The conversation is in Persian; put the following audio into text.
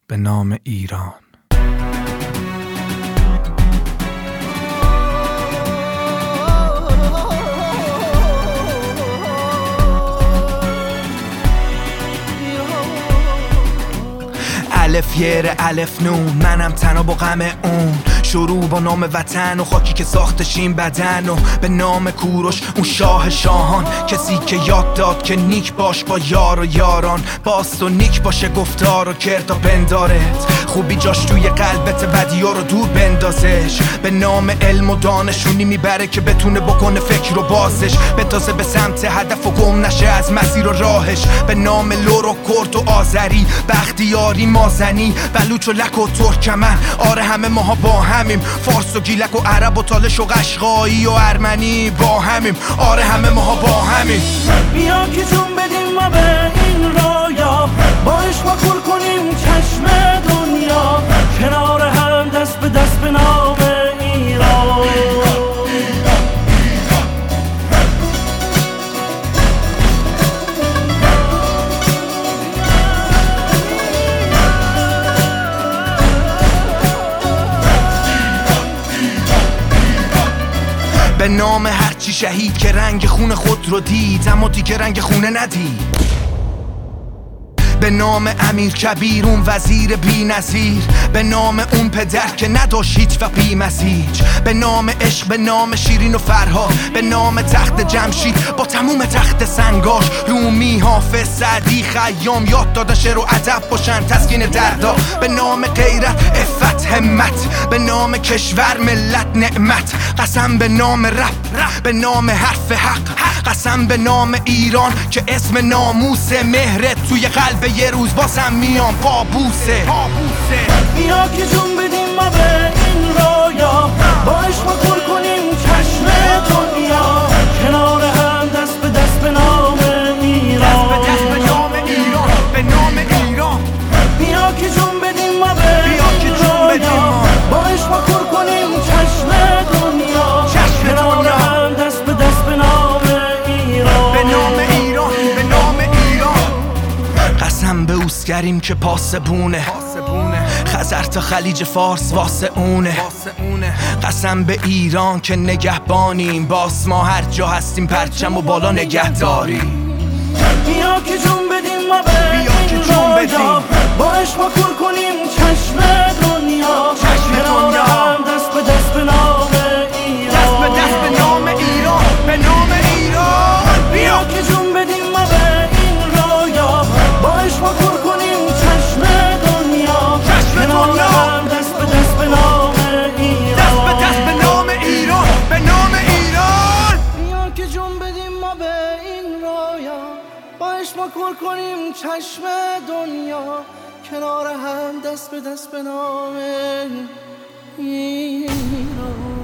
به نام ایران. الف یر الف نون، منم تنها با غم اون. شروع با نام وطن و خاکی که ساختش این بدن، و به نام کوروش اون شاه شاهان، کسی که یاد داد که نیک باش با یار و یاران، باست و نیک باشه گفتار و کردا پندارت، خوبی جاش توی قلبت بدیا رو دور بندازش. به نام علم و دانشونی میبره که بتونه بکنه فکر و بازش، بتازه به سمت هدف و گم نشه از مسیر و راهش. به نام لور و کرد و آذری، بختیاری مازنی، بلوچ و لک و ترکمن، آره همه ماها با همیم. فارس و گیلک و عرب و تالش و قشقایی و ارمنی با همیم، آره همه ماها با همیم. بیا که جون بدیم ما به این رویا، با عشق ما کور کنیم چشم دنیا، کنار هم دست به دست به نام ایران. به نام هرچی شهید که رنگ خون خود رو دید اما دیگه رنگ خونه ندید. به نام امیر کبیر اون وزیر بی نظیر، به نام اون پدر که نداشت هیچ و بی مسیج. به نام عشق، به نام شیرین و فرهاد، به نام تخت جمشید با تموم تخت سنگاش. رومی، حافظ، سعدی، خیام یاد دادن شعر و ادب باشن تسکین دردا. به نام غیرت، عفت، همت، به نام کشور، ملت، نعمت. قسم به نام رب، به نام حرف حق، قسم به نام ایران که اسم ناموس مهرت توی قلب یه روز باسم میام قابوسه. بیا که جون بدیم ما به این رویا، با عشق ما کور کنیم چشم دنیا، کنار هم دست به دست به نام ایران. دست به دست به نام ایران، به نام ایران. بیا که جون بدیم ما به این رویا، با عشق ما کور کنیم چشم دنیا، کنار هم دست به دست به نام ایران. به نام ایران، به نام ایران. قسم به اوسگریم که پاسبونه، خزر تا خلیج فارس واسه اونه. قسم به ایران که نگهبانیم، باس ما هر جا هستیم پرچم و بالا نگه داریم. بیا که جون بدیم ما به این رویا، با عشق ما کور کنیم چشم دنیا، کنار هم دست به دست به نام ایران. دست به دست به نام ایران، به نام ایران. بیا که جون بدیم ما به این رویا، با عشق ما کور کنیم چشم دنیا، کنار هم دست به دست به نام ایران. دست به دست به نام ایران، به نام ایران. بیا که جون بدیم ما به این رویا، با عشق ما کور کنیم چشم دنیا، کنار هم دست به دست به نام ایران.